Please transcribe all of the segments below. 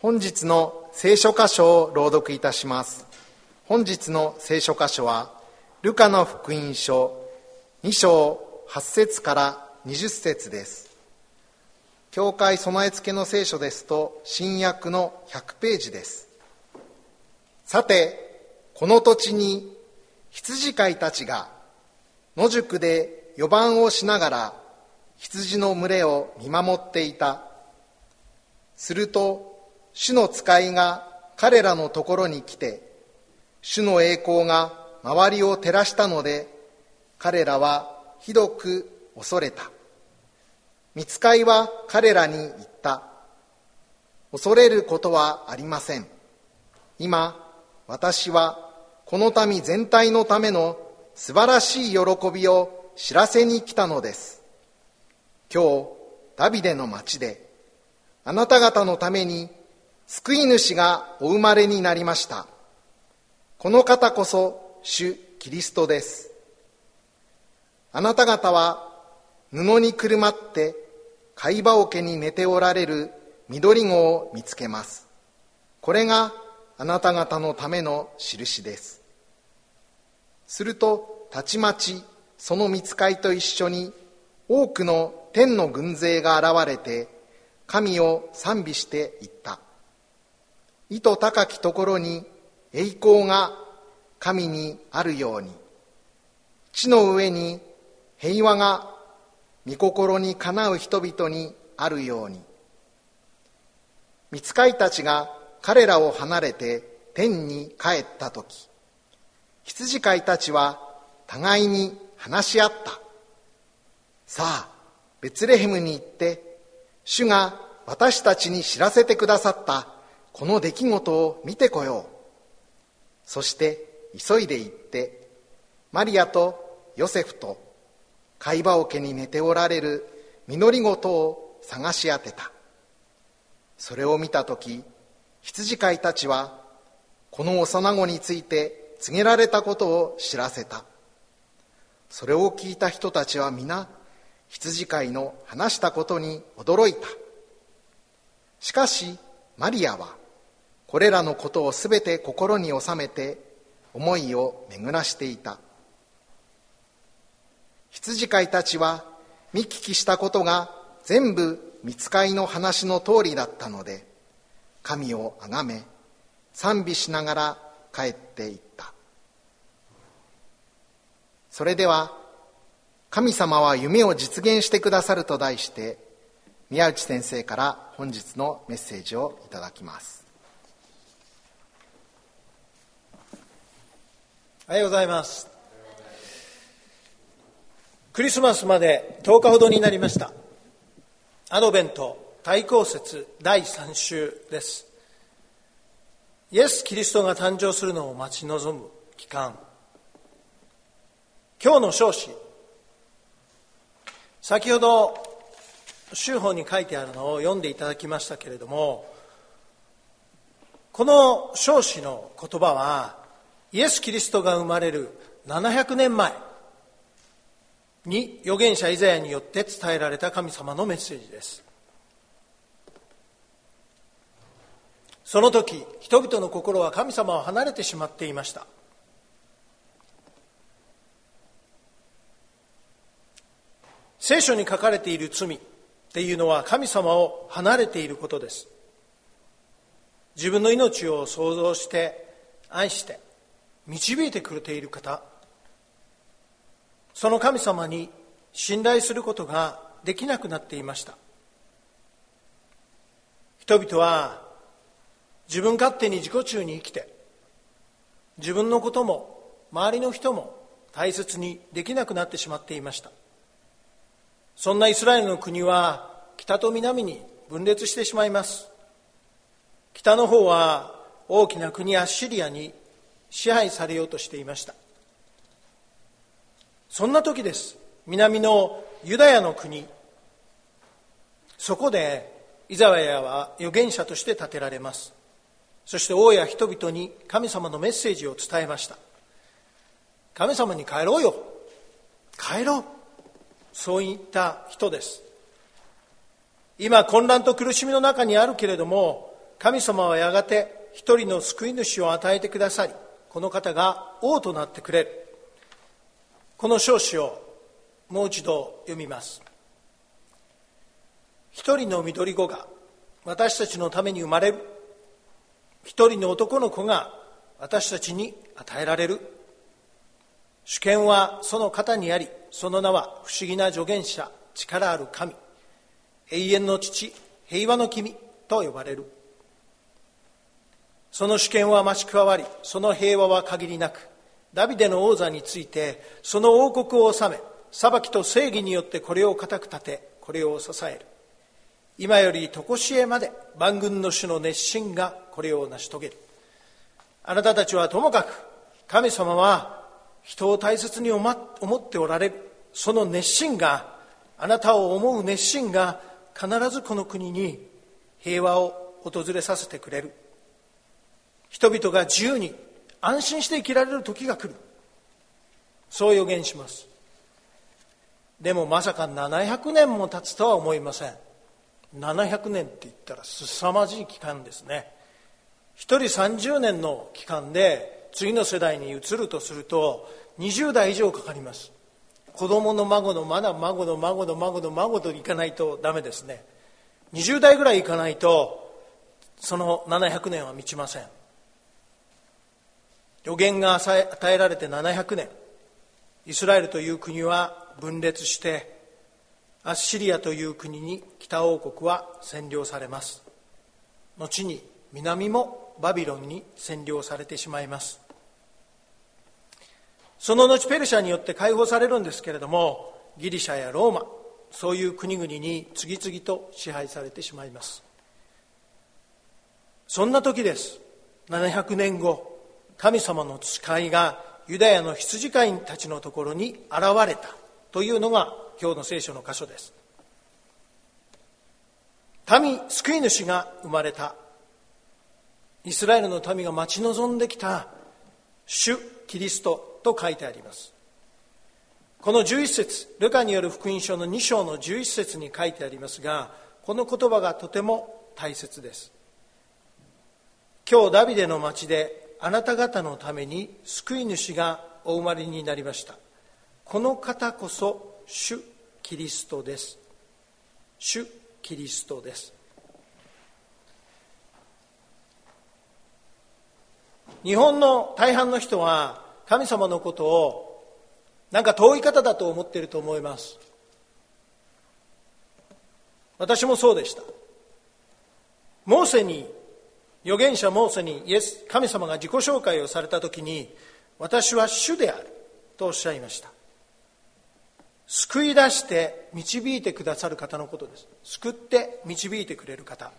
本日の聖書箇所を朗読いたします。本日の聖書箇所はルカの福音書2章8節から20節です。教会備え付けの聖書ですと新約の100ページです。さて、この土地に羊飼いたちが野宿で予番をしながら羊の群れを見守っていた。すると主の使いが彼らのところに来て、主の栄光が周りを照らしたので、彼らはひどく恐れた。御使いは彼らに言った。恐れることはありません。今、私はこの民全体のための素晴らしい喜びを知らせに来たのです。今日、ダビデの町で、あなた方のために救い主がお生まれになりました。この方こそ主キリストです。あなた方は布にくるまって貝羽桶に寝ておられる緑子を見つけます。これがあなた方のための印です。するとたちまちその御使いと一緒に多くの天の軍勢が現れて神を賛美していった。意図高きところに栄光が神にあるように、地の上に平和が御心にかなう人々にあるように。御使いたちが彼らを離れて天に帰ったとき、羊飼いたちは互いに話し合った。さあ、ベツレヘムに行って、主が私たちに知らせてくださったこの出来事を見てこよう。そして急いで行って、マリアとヨセフと貝羽桶に寝ておられる実り子とを探し当てた。それを見たとき、羊飼いたちはこの幼子について告げられたことを知らせた。それを聞いた人たちは皆羊飼いの話したことに驚いた。しかしマリアはこれらのことをすべて心に収めて思いを巡らしていた。羊飼いたちは見聞きしたことが全部御使いの話の通りだったので、神をあがめ賛美しながら帰っていった。それでは、神様は夢を実現してくださると題して、宮内先生から本日のメッセージをいただきます。 おはようございます。クリスマスまで10日ほどになりました。アドベント大公節第3週です。イエス・キリストが誕生するのを待ち望む期間。今日の唱詞、先ほど修法に書いてあるのを読んでいただきましたけれども、この唱詞の言葉はイエス・キリストが生まれる700年前に預言者イザヤによって伝えられた神様のメッセージです。その時、人々の心は神様を離れてしまっていました。聖書に書かれている罪っていうのは神様を離れていることです。自分の命を創造して愛して導いてくれている方、その神様に信頼することができなくなっていました。人々は自分勝手に自己中に生きて、自分のことも周りの人も大切にできなくなってしまっていました。そんなイスラエルの国は北と南に分裂してしまいます。北の方は大きな国アッシリアに支配されようとしていました。そんな時です。南のユダヤの国、そこでイザヤは預言者として立てられます。そして王や人々に神様のメッセージを伝えました。神様に帰ろうよ、帰ろう、そういった人です。今混乱と苦しみの中にあるけれども、 神様はやがて一人の救い主を与えてくださり、この方が王となってくれる。この証詞をもう一度読みます。一人の緑子が私たちのために生まれる。一人の男の子が私たちに与えられる。主権はその肩にあり、その名は不思議な助言者、力ある神、永遠の父、平和の君と呼ばれる。その主権は増し加わり、その平和は限りなく、ダビデの王座について、その王国を治め、裁きと正義によってこれを固く立て、これを支える。今より常しえまで万軍の主の熱心がこれを成し遂げる。あなたたちはともかく、神様は人を大切に思っておられる。その熱心が、あなたを思う熱心が必ずこの国に平和を訪れさせてくれる。人々が自由に安心して生きられる時が来る。そう予言します。でもまさか700年も経つとは思いません。700年って言ったら凄まじい期間ですね。一人30年の期間で次の世代に移るとすると20代以上かかります。子供の孫のまだ孫の孫の孫の孫といかないとダメですね。20代ぐらいいかないとその700年は満ちません。予言が与えられて700年、イスラエルという国は分裂してアッシリアという国に北王国は占領されます。後に南もバビロンに占領されてしまいます。その後ペルシャによって解放されるんですけれども、ギリシャやローマ、そういう国々に次々と支配されてしまいます。そんな時です。700年後、神様の使いがユダヤの羊飼いたちのところに現れたというのが今日の聖書の箇所です。救い主が生まれた。イスラエルの民が待ち望んできた主キリストと書いてあります。この11節、ルカによる福音書の2章の11節に書いてありますが、この言葉がとても大切です。今日ダビデの町であなた方のために救い主がお生まれになりました。この方こそ主キリストです。主キリストです。日本の大半の人は神様のことをなんか遠い方だと思っていると思います。私もそうでした。預言者モーセに神様が自己紹介をされたときに、私は主であるとおっしゃいました。救い出して導いてくださる方のことです。救って導いてくれる方、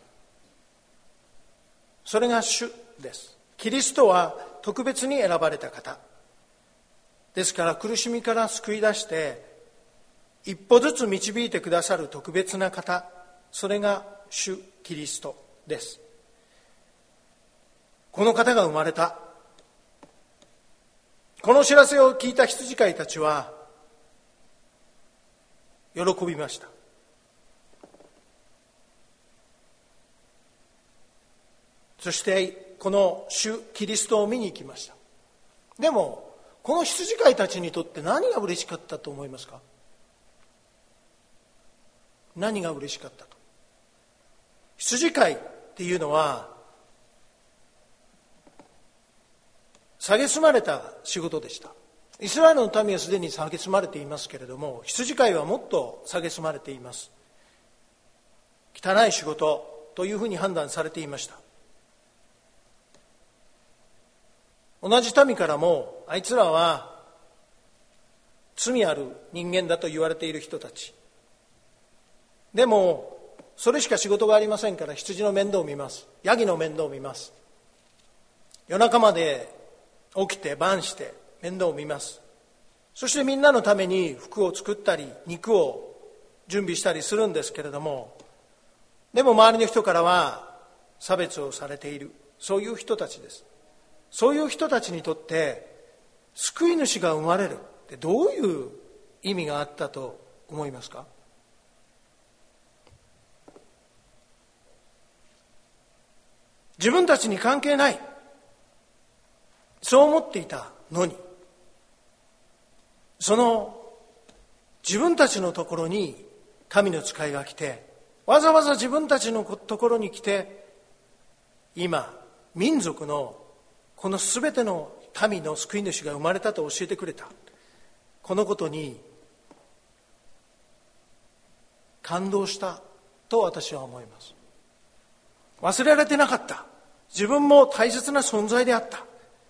それが主です。キリストは特別に選ばれた方ですから、苦しみから救い出して一歩ずつ導いてくださる特別な方、それが主キリストです。この方が生まれた。この知らせを聞いた羊飼いたちは喜びました。そしてこの主キリストを見に行きました。でもこの羊飼いたちにとって何が嬉しかったと思いますか？何が嬉しかったと。羊飼いっていうのは蔑まれた仕事でした。イスラエルの民はすでに蔑まれていますけれども、羊飼いはもっと蔑まれています。汚い仕事というふうに判断されていました。同じ民からも、あいつらは罪ある人間だと言われている人たち。でもそれしか仕事がありませんから、羊の面倒を見ます。ヤギの面倒を見ます。夜中まで起きて晩して面倒を見ます。そしてみんなのために服を作ったり肉を準備したりするんですけれども、でも周りの人からは差別をされている、そういう人たちです。そういう人たちにとって救い主が生まれるってどういう意味があったと思いますか？ 自分たちに関係ない、そう思っていたのに、その自分たちのところに神の使いが来て、わざわざ自分たちのところに来て、今民族のこのすべての民の救い主が生まれたと教えてくれた。このことに感動したと私は思います。忘れられてなかった。自分も大切な存在であった。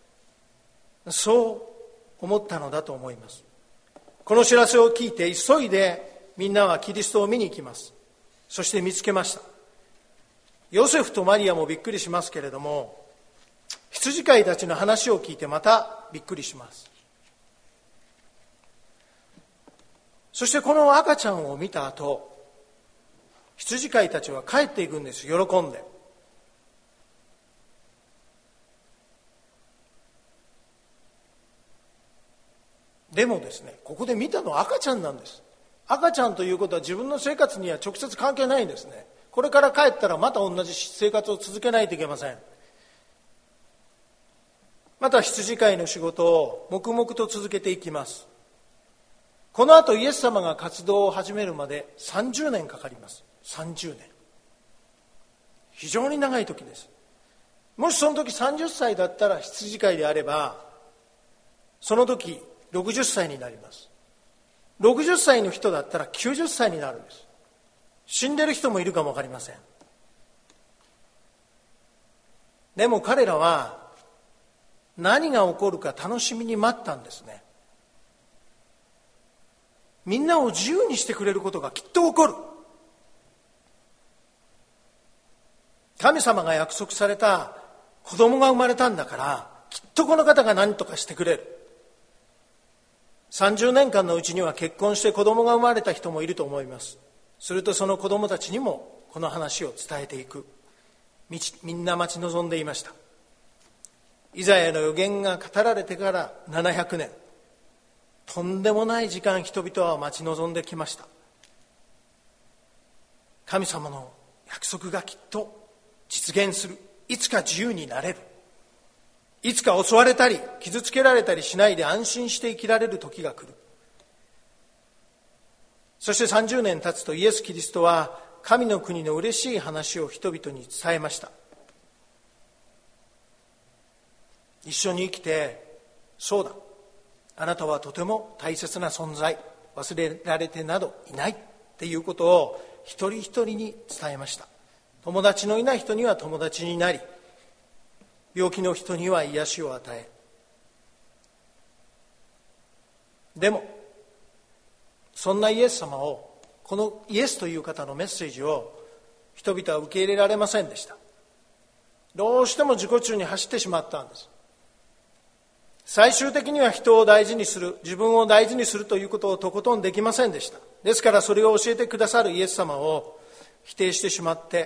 そう思ったのだと思います。この知らせを聞いて急いでみんなはキリストを見に行きます。そして見つけました。ヨセフとマリアもびっくりしますけれども、羊飼いたちの話を聞いてまたびっくりします。そしてこの赤ちゃんを見た後、羊飼いたちは帰っていくんです、喜んで。でもですね、ここで見たのは赤ちゃんなんです。赤ちゃんということは自分の生活には直接関係ないんですね。これから帰ったらまた同じ生活を続けないといけません。また羊飼いの仕事を黙々と続けていきます。この後イエス様が活動を始めるまで30年かかります。30年。非常に長い時です。もしその時30歳だったら羊飼いであれば、その時60歳になります。60歳の人だったら90歳になるんです。死んでる人もいるかもわかりません。でも彼らは何が起こるか楽しみに待ったんですね。みんなを自由にしてくれることがきっと起こる。神様が約束された子供が生まれたんだから、きっとこの方が何とかしてくれる。30年間のうちには結婚して子供が生まれた人もいると思います。するとその子供たちにもこの話を伝えていく。みんな待ち望んでいました。イザヤの預言が語られてから700年、とんでもない時間人々は待ち望んできました。神様の約束がきっと実現する。いつか自由になれる。いつか襲われたり傷つけられたりしないで安心して生きられる時が来る。そして30年経つとイエス・キリストは神の国の嬉しい話を人々に伝えました。一緒に生きて、そうだ、あなたはとても大切な存在、忘れられてなどいないっていうことを一人一人に伝えました。友達のいない人には友達になり、病気の人には癒しを与え、でもそんなイエス様を、このイエスという方のメッセージを人々は受け入れられませんでした。どうしても自己中に走ってしまったんです。最終的には人を大事にする、自分を大事にするということをとことんできませんでした。ですからそれを教えてくださるイエス様を否定してしまって、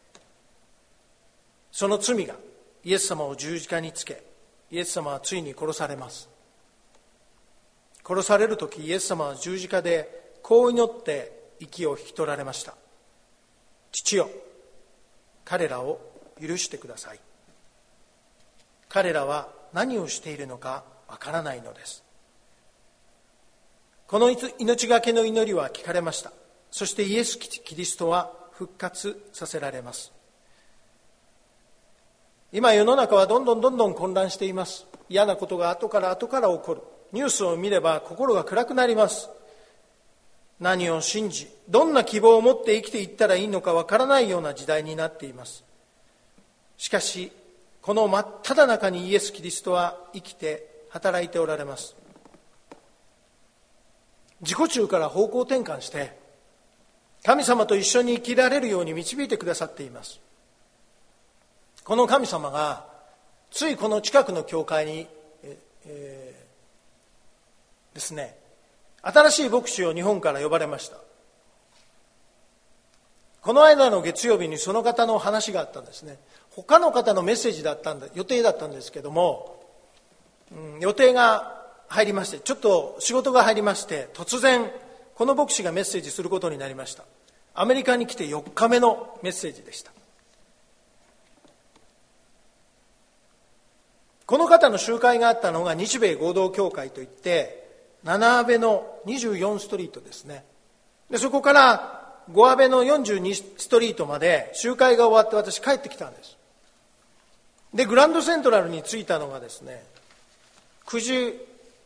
その罪がイエス様を十字架につけ、イエス様はついに殺されます。殺されるときイエス様は十字架でこう祈って息を引き取られました。父よ、彼らを許してください。彼らは何をしているのかわからないのです。この命がけの祈りは聞かれました。そしてイエス・キリストは復活させられます。今世の中はどんどん混乱しています。嫌なことが後から起こる。ニュースを見れば心が暗くなります。何を信じ、どんな希望を持って生きていったらいいのかわからないような時代になっています。しかしこの真っ只中にイエス・キリストは生きて働いておられます。自己中から方向転換して神様と一緒に生きられるように導いてくださっています。この神様がついこの近くの教会に、ですね、新しい牧師を日本から呼ばれました。この間の月曜日にその方の話があったんですね。他の方のメッセージ予定だったんですけども、予定が入りまして、ちょっと仕事が入りまして、突然この牧師がメッセージすることになりました。アメリカに来て4日目のメッセージでした。 この方の集会があったのが日米合同教会といって、7阿部の24ストリートですね。でそこから5阿部の42ストリートまで集会が終わって私帰ってきたんです。でグランドセントラルに着いたのがですね、9時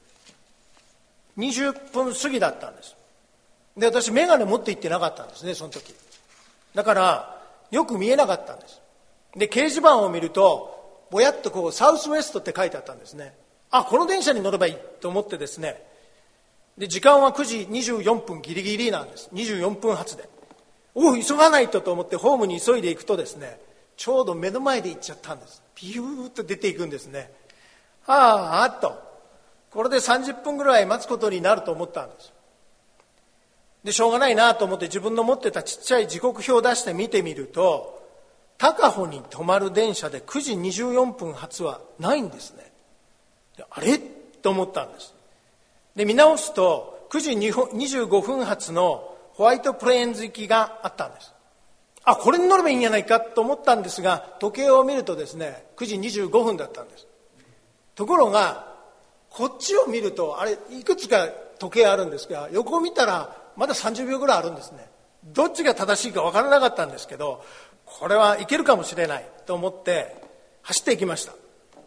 20分過ぎだったんです。で私眼鏡持って行ってなかったんですね、その時。だからよく見えなかったんです。で掲示板を見るとぼやっとこうサウスウエストって書いてあったんですね。あ、この電車に乗ればいいと思ってですね、で時間は9時24分ギリギリなんです。24分発で急がないと思ってホームに急いでいくとですね、ちょうど目の前で行っちゃったんです。ピューッと出ていくんですね。とこれで30分ぐらい待つことになると思ったんです。でしょうがないなと思って自分の持ってたちっちゃい時刻表を出して見てみると、高穂に止まる電車で9時24分発はないんですね。であれと思ったんです。で見直すと9時25分発のホワイトプレーンズ行きがあったんです。これに乗ればいいんじゃないかと思ったんですが、時計を見るとですね、9時25分だったんです。ところがこっちを見るといくつか時計あるんですが、横を見たらまだ30秒ぐらいあるんですね。どっちが正しいか分からなかったんですけど、これはいけるかもしれないと思って走っていきました。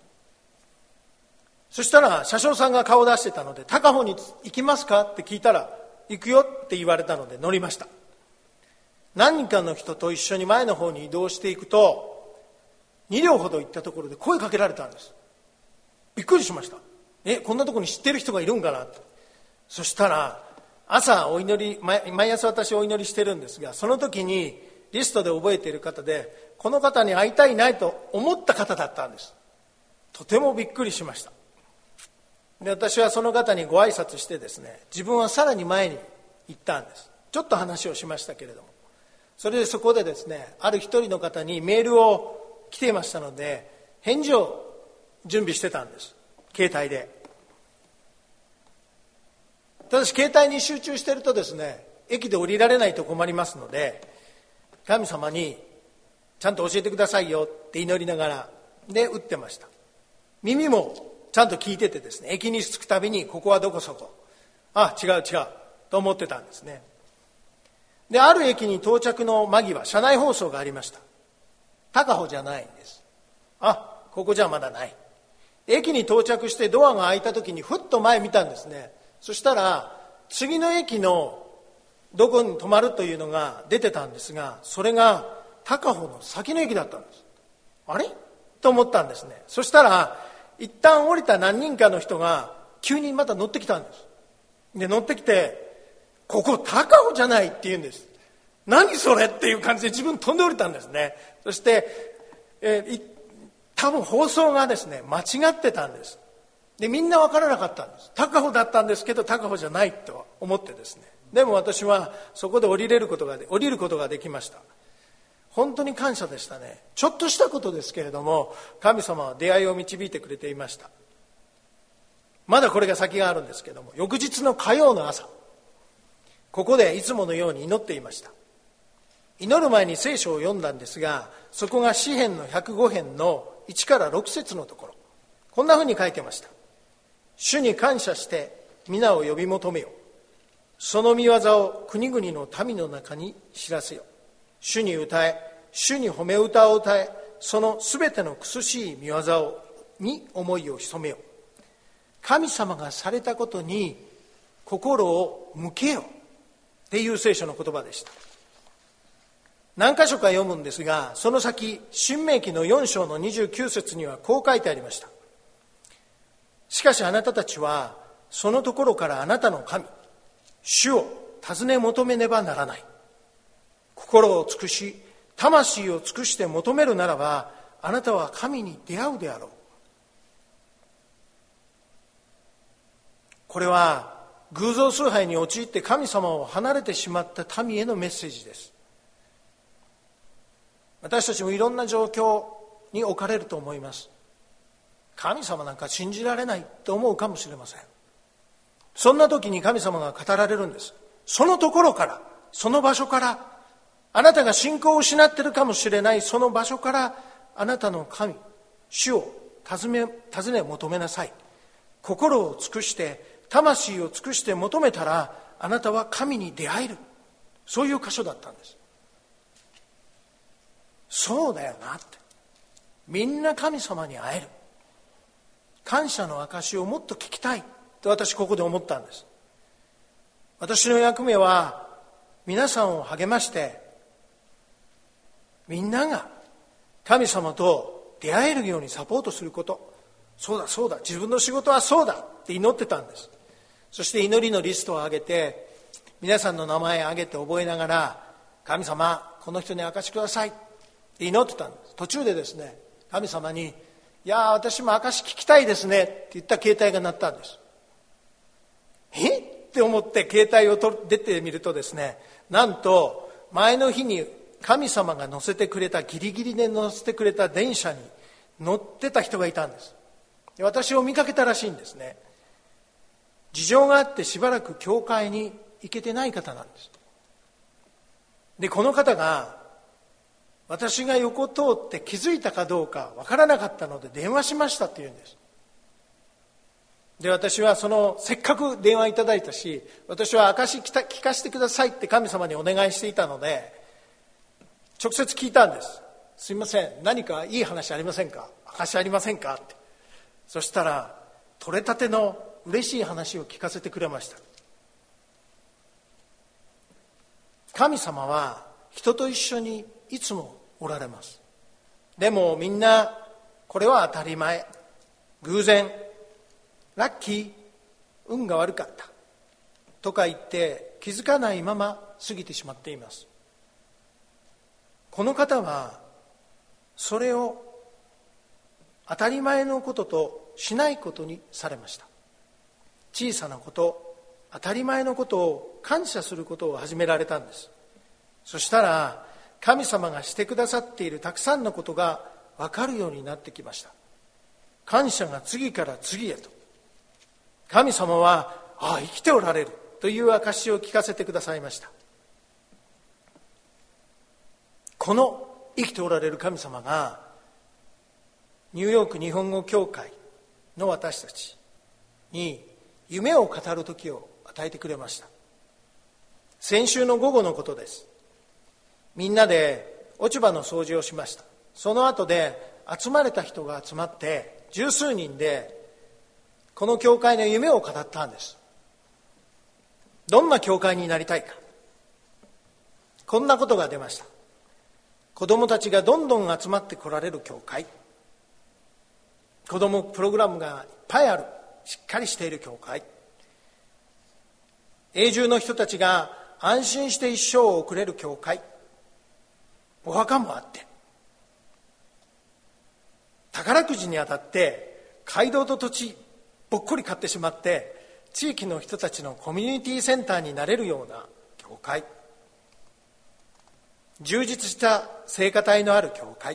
そしたら車掌さんが顔を出してたので、高穂に行きますかって聞いたら、行くよって言われたので乗りました。何人かの人と一緒に前の方に移動していくと、2両ほど行ったところで声かけられたんです。びっくりしました。こんなところに知ってる人がいるんかなって。そしたら朝お祈り、毎朝私お祈りしてるんですが、その時にリストで覚えている方で、この方に会いたいなと思った方だったんです。とてもびっくりしました。で私はその方にご挨拶してですね、自分はさらに前に行ったんです。ちょっと話をしましたけれども、それでそこでですね、ある一人の方にメールを来ていましたので、返事を準備してたんです、携帯で。ただし携帯に集中しているとですね、駅で降りられないと困りますので、神様にちゃんと教えてくださいよって祈りながらで打ってました。耳もちゃんと聞いててですね、駅に着くたびにここはどこそこ、違うと思ってたんですね。である駅に到着の間際、車内放送がありました。高穂じゃないんです。ここじゃまだない。駅に到着してドアが開いた時にふっと前見たんですね。そしたら次の駅のどこに止まるというのが出てたんですが、それが高穂の先の駅だったんです。あれと思ったんですね。そしたら一旦降りた何人かの人が急にまた乗ってきたんです。で乗ってきて、ここ高穂じゃないって言うんです。何それっていう感じで自分飛んで降りたんですね。そして、多分放送がですね間違ってたんです。でみんな分からなかったんです。高穂だったんですけど高穂じゃないと思ってですね、でも私はそこで降りることができました。本当に感謝でしたね。ちょっとしたことですけれども、神様は出会いを導いてくれていました。まだこれが先があるんですけれども、翌日の火曜の朝、ここでいつものように祈っていました。祈る前に聖書を読んだんですが、そこが詩編の105編の1から6節のところ、こんなふうに書いてました。主に感謝して皆を呼び求めよ。その御業を国々の民の中に知らせよ。主に歌え、主に褒め歌を歌え、そのすべての苦しい御業に思いを潜めよ。神様がされたことに心を向けよっていう聖書の言葉でした。何箇所か読むんですが、その先申命記の4章の29節にはこう書いてありました。しかしあなたたちはそのところからあなたの神主を尋ね求めねばならない。心を尽くし魂を尽くして求めるならば、あなたは神に出会うであろう。これは偶像崇拝に陥って神様を離れてしまった民へのメッセージです。私たちもいろんな状況に置かれると思います。神様なんか信じられないと思うかもしれません。そんな時に神様が語られるんです。そのところから、その場所から、あなたが信仰を失っているかもしれないその場所から、あなたの神主を尋ね求めなさい。心を尽くして魂を尽くして求めたらあなたは神に出会える。そういう箇所だったんです。そうだよなって。みんな神様に会える。感謝の証をもっと聞きたいと私ここで思ったんです。私の役目は皆さんを励ましてみんなが神様と出会えるようにサポートすること。そうだそうだ、自分の仕事はそうだって祈ってたんです。そして祈りのリストを上げて皆さんの名前を挙げて覚えながら、神様この人に証しくださいって祈ってたんです。途中でですね、神様にいや私も証聞きたいですねって言った携帯が鳴ったんです。って思って携帯を出てみるとですね、なんと前の日に神様が乗せてくれた、ギリギリで乗せてくれた電車に乗ってた人がいたんです。私を見かけたらしいんですね。事情があってしばらく教会に行けてない方なんです。でこの方が私が横通って気づいたかどうかわからなかったので電話しましたって言うんです。で私はせっかく電話いただいたし、私は証聞かせてくださいって神様にお願いしていたので直接聞いたんです。すいません、何かいい話ありませんか、証ありませんかって。そしたら取れたての嬉しい話を聞かせてくれました。神様は人と一緒にいつもおられます。でもみんなこれは当たり前、偶然、ラッキー、運が悪かったとか言って気づかないまま過ぎてしまっています。この方はそれを当たり前のこととしないことにされました。小さなこと、当たり前のことを感謝することを始められたんです。そしたら神様がしてくださっているたくさんのことが分かるようになってきました。感謝が次から次へと、神様は生きておられるという証を聞かせてくださいました。この生きておられる神様がニューヨーク日本語協会の私たちに夢を語る時を与えてくれました。先週の午後のことです。みんなで落ち葉の掃除をしました。その後で集まれた人が集まって十数人でこの教会の夢を語ったんです。どんな教会になりたいか。こんなことが出ました。子どもたちがどんどん集まってこられる教会、子どもプログラムがいっぱいある、しっかりしている教会、永住の人たちが安心して一生を送れる教会、お墓もあって、宝くじに当たって街道と土地ぼっこり買ってしまって地域の人たちのコミュニティセンターになれるような教会、充実した聖歌隊のある教会、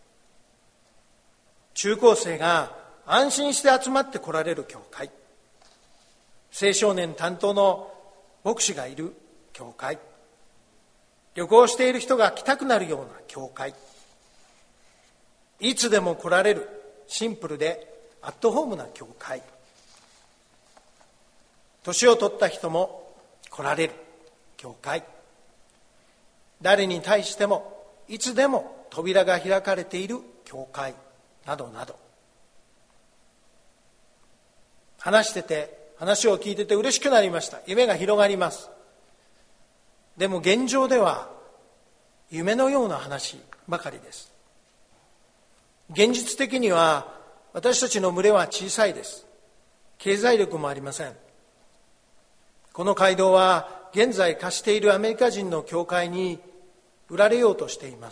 中高生が安心して集まって来られる教会、青少年担当の牧師がいる教会、旅行している人が来たくなるような教会、いつでも来られるシンプルでアットホームな教会、年を取った人も来られる教会、誰に対してもいつでも扉が開かれている教会などなど、話を聞いてて嬉しくなりました。夢が広がります。でも現状では夢のような話ばかりです。現実的には私たちの群れは小さいです。経済力もありません。この街道は現在貸しているアメリカ人の教会に売られようとしています。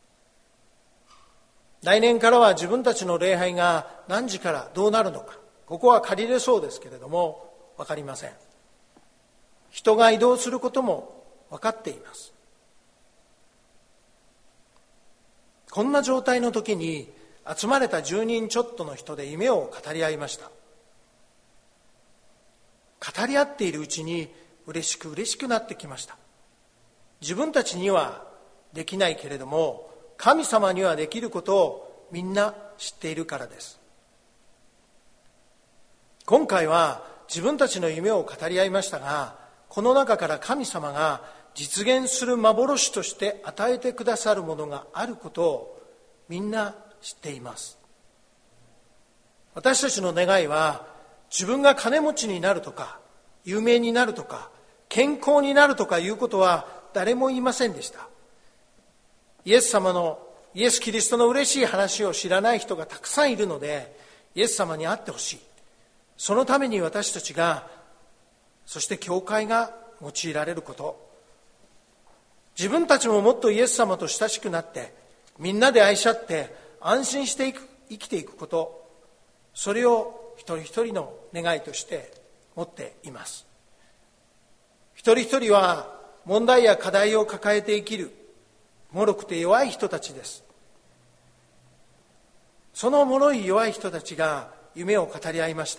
来年からは自分たちの礼拝が何時からどうなるのか、ここは借りれそうですけれども分かりません。人が移動することも分かっています。こんな状態の時に集まれた10人ちょっとの人で夢を語り合いました。語り合っているうちに嬉しくなってきました。自分たちにはできないけれども神様にはできることをみんな知っているからです。今回は自分たちの夢を語り合いましたが、この中から神様が実現する幻として与えてくださるものがあることをみんな知っています。私たちの願いは、自分が金持ちになるとか有名になるとか健康になるとかいうことは誰も言いませんでした。イエスキリストの嬉しい話を知らない人がたくさんいるので、イエス様に会ってほしい。そのために私たちが、そして教会が用いられること、自分たちももっとイエス様と親しくなって、みんなで愛し合って安心して生きていくこと、それを一人一人の願いとして持っています。一人一人は問題や課題を抱えて生きる脆くて弱い人たちです。その脆い弱い人たちが夢を語り合いました。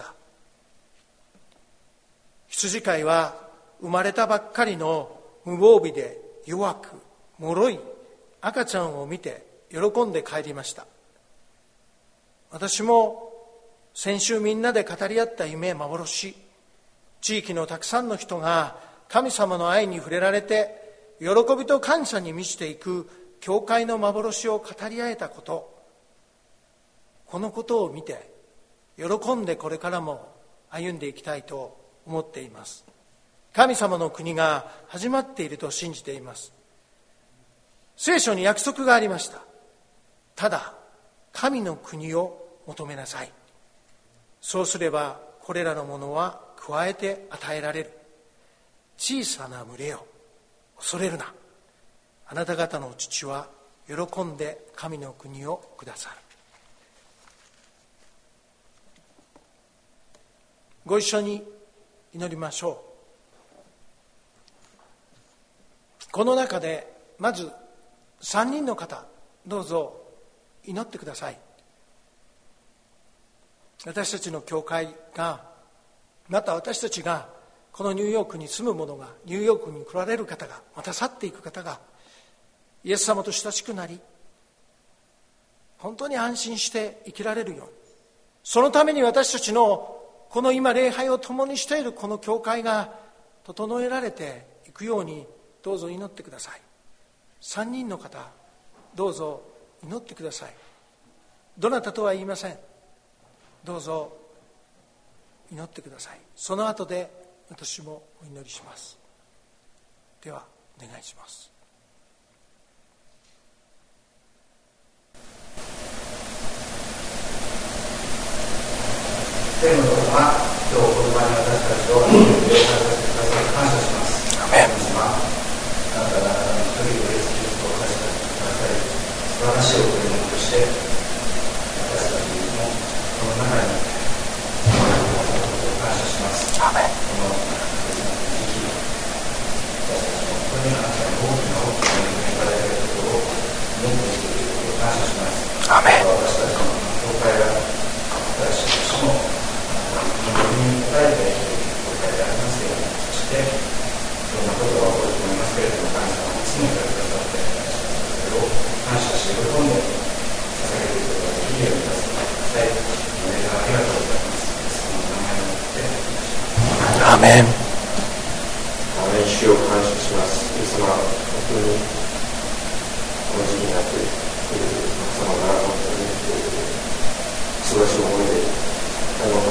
羊飼いは生まれたばっかりの無防備で弱く脆い赤ちゃんを見て喜んで帰りました。私も先週みんなで語り合った夢幻、地域のたくさんの人が神様の愛に触れられて喜びと感謝に満ちていく教会の幻を語り合えたこと、このことを見て喜んでこれからも歩んでいきたいと思っています。神様の国が始まっていると信じています。聖書に約束がありました。ただ神の国を求めなさい。そうすればこれらのものは加えて与えられる。小さな群れよ、恐れるな。あなた方の父は喜んで神の国をくださる。ご一緒に祈りましょう。この中でまず3人の方、どうぞ祈ってください。私たちの教会が、また私たちがこのニューヨークに住む者が、ニューヨークに来られる方が、また去っていく方がイエス様と親しくなり、本当に安心して生きられるように、そのために私たちのこの今礼拝を共にしているこの教会が整えられていくように、どうぞ祈ってください。3人の方、どうぞ祈ってください。どなたとは言いません。どうぞ祈ってください。その後で私もお祈りします。ではお願いします。 天の方は今日お言葉に私たちを感謝します。アメン。あなた方の一人をイエスキリストを私たちにください。素晴らしい贈り物として私たちもこの中に感謝します。アメン。この時期、私たちも本当にあなたの大きな恵みいただいていることを持っていることを感謝します。アメン。私たちの教会が私たちの祈りに応えて教会でありますように、そしていろんなことが起こると思いますけれども、神様が常にくださって、それを感謝して喜んで捧げることができるように助けてください。お願いありがとうございます。その名前をもってアメン。 アメン。主を感謝します。イエス様、本当にこの時期になって皆様が本当に忙しい思いで本当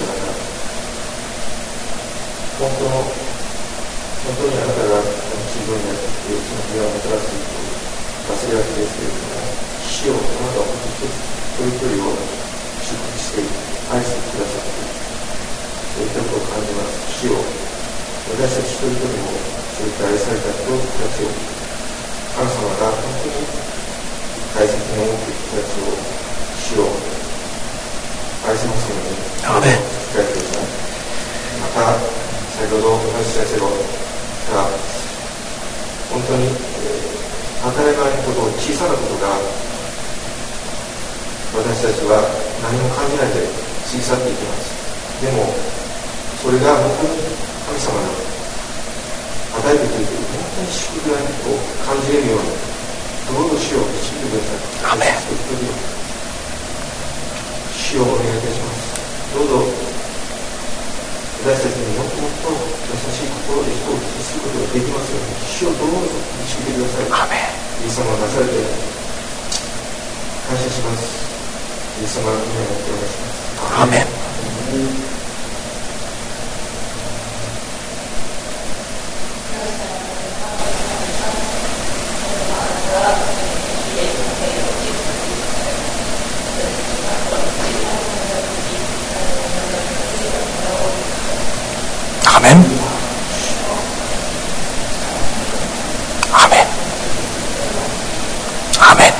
にあなたが地上になってその平をもたらすと忘れがちですけれども、主をあなたは本当に一人一人を祝福して愛してくださっている、そういったことを感じます。主を私たち一人一人もそういった愛された人たちを、神様が本当に大切に思っている人たちを、主を愛しますように使えてください。また先ほど私先生が本当に当たり前のことを、小さなことが私たちは何も感じないで過ぎ去っていきます。でもそれが本当に神様が与えてくれている本当に祝福なことを感じれるように、どうぞ主を導いてください。アメン。 感謝します。イエス様の皆によってお願いします。 アーメン。アーメン。アーメン。アーメン。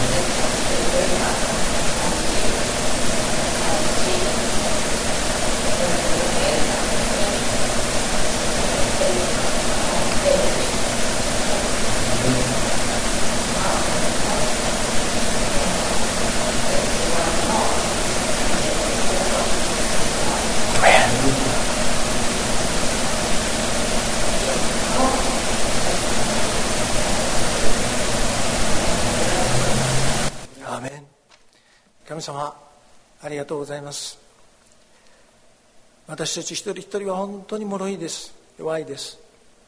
神様、ありがとうございます。私たち一人一人は本当に脆いです。弱いです。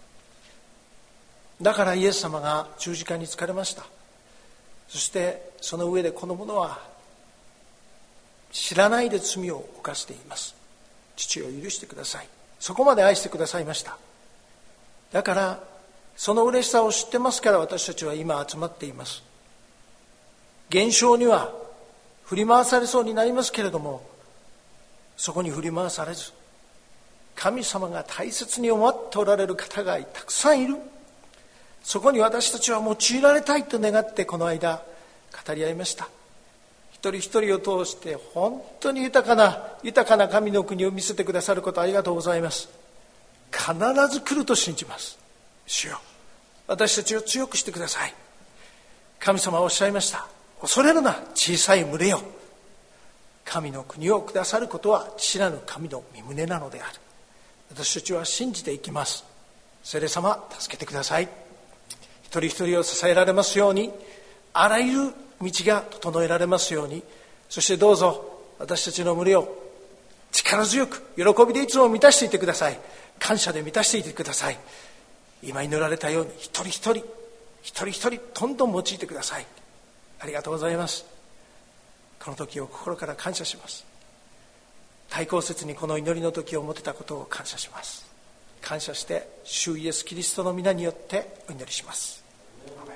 だからイエス様が十字架につかれました。そしてその上でこの者は知らないで罪を犯しています。父を許してください。そこまで愛してくださいました。だからその嬉しさを知ってますから私たちは今集まっています。現象には振り回されそうになりますけれども、そこに振り回されず、神様が大切に思っておられる方がたくさんいる。そこに私たちは用いられたいと願ってこの間語り合いました。一人一人を通して本当に豊かな神の国を見せてくださることありがとうございます。必ず来ると信じます。主よ、私たちを強くしてください。神様はおっしゃいました。恐れるな、小さい群れよ。神の国をくださることは父なる神の御胸なのである。私たちは信じていきます。聖霊様、助けてください。一人一人を支えられますように、あらゆる道が整えられますように、そしてどうぞ私たちの群れを力強く喜びでいつも満たしていてください。感謝で満たしていてください。今祈られたように一人一人どんどん用いてください。ありがとうございます。この時を心から感謝します。対抗節にこの祈りの時を持てたことを感謝します。感謝して主イエスキリストの皆によってお祈りします。